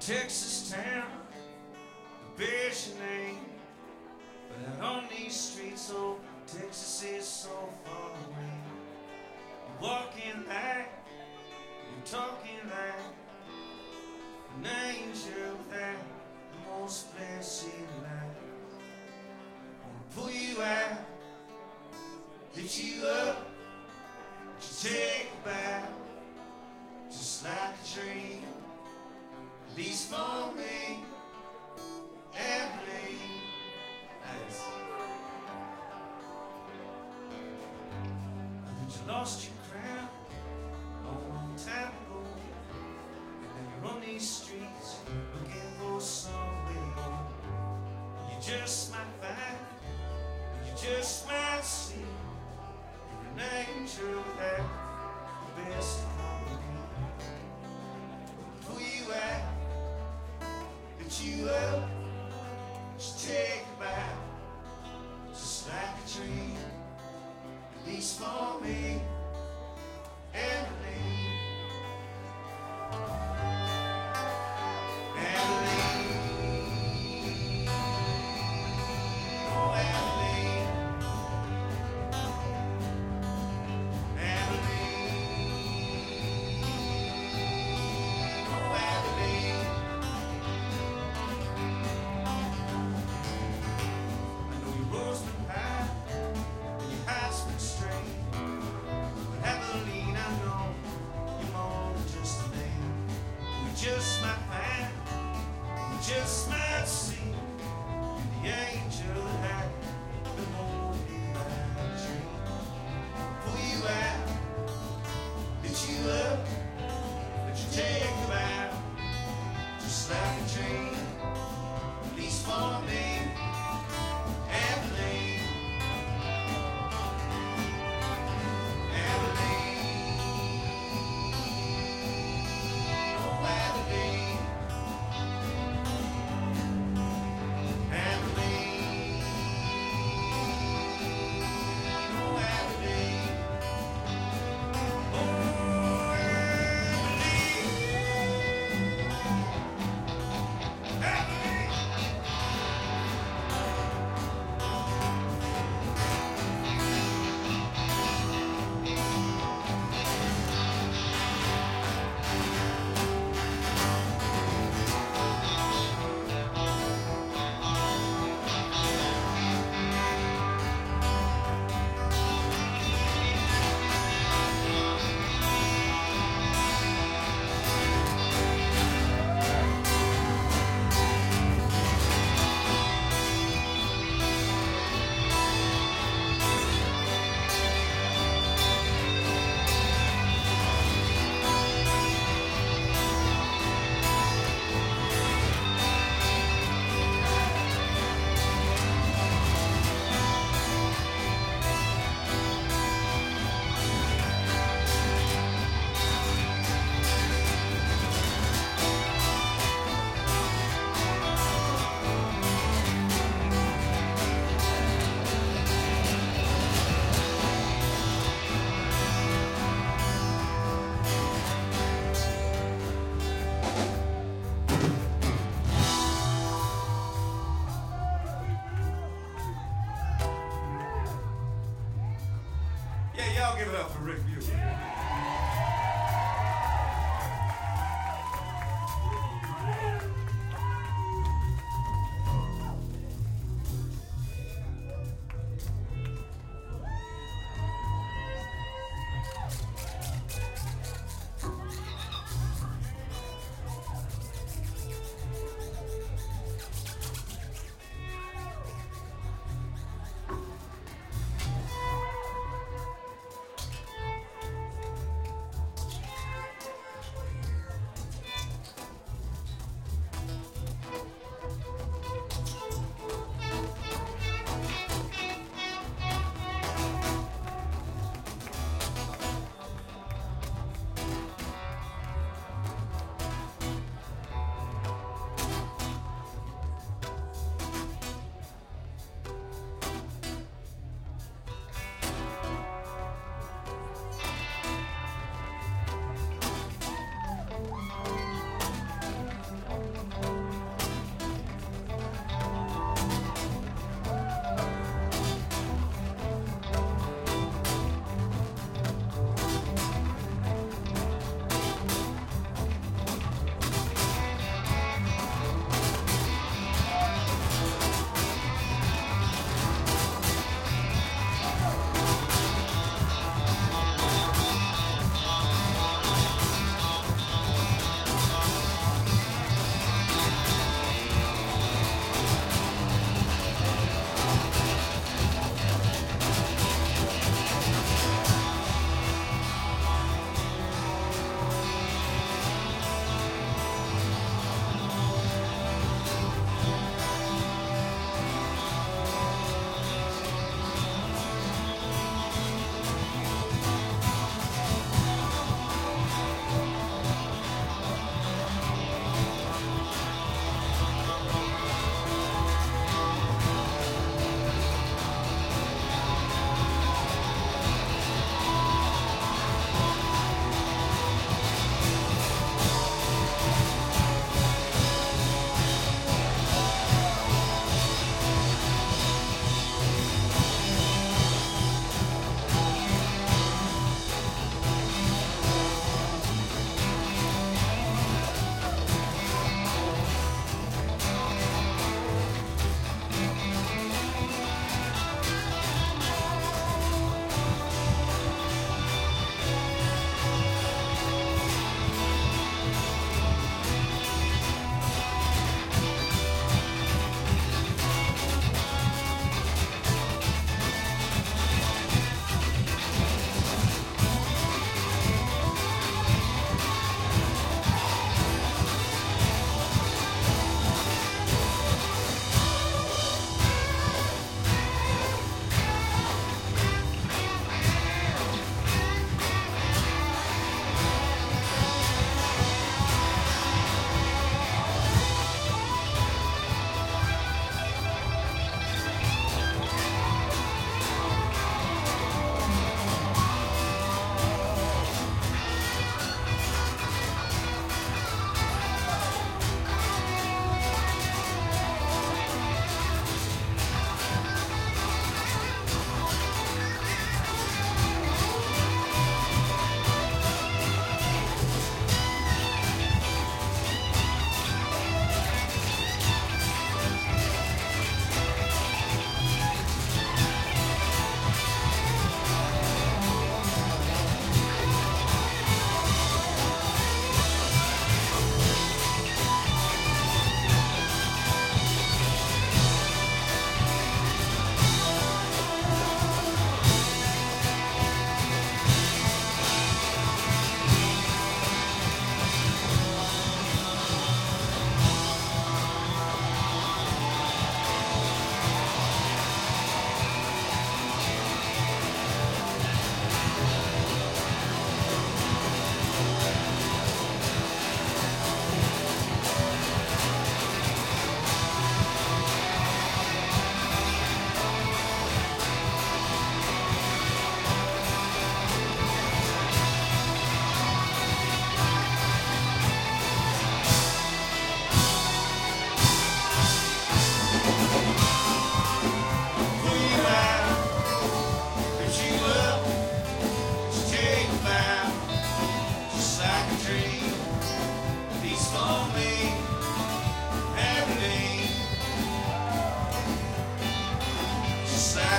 Texas town bears your name, but out on these streets, oh, Texas is so far away. You're walking like, you're talking like an angel without the most blessed life. I wanna pull you out, lift you up, let you take a bow, just like a dream. At least for me, Emily. Nice. I think you lost your crown a long time ago, and now you're on these streets looking for somewhere home. You just might find, you just might see, you're an angel without the best company. Who you at? You up, just take a bow, just like a dream, at least for me, Emily. Emily, oh Emily, Emily, oh Emily. Just might find, just might see, you're the angel that had been born in my dream. Pull you out, lift you up, let you take a bow, just like a dream, at least for me, Emily. Y'all give it up for Rick Buell.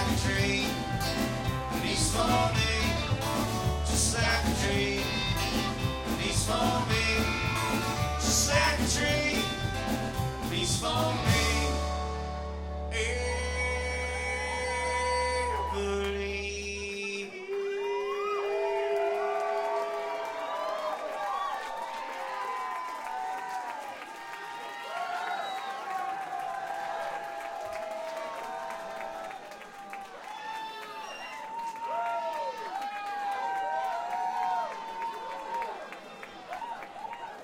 like a dream. Please for me, just like a dream. Please for me, just like a dream. Please for me. Hey,